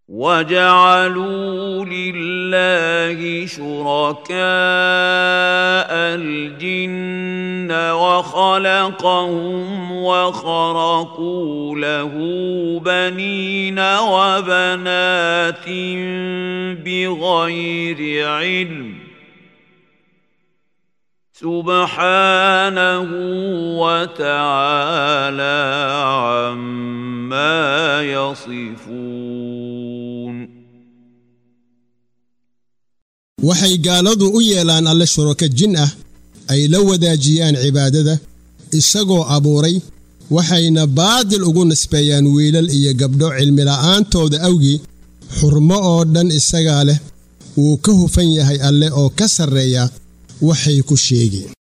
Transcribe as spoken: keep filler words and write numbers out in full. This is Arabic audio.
وجعلوا لله شركاء الجن وخلقهم وخرقوا له بنين وبنات بغير علم سبحانه وتعالى عما يصفون. waxay gaaladu u yeelaan alle shuraka jin ah ay la wadaajiyaan cibaadada isagoo abuuray waxayna baadil ugu nisbeeyaan wiilal iyo gabdho cilmi la'aantooda awgii xurmo oo dhan isaga leh uu ka hufan yahay alle oo ka sarreeya waxay ku sheegeen.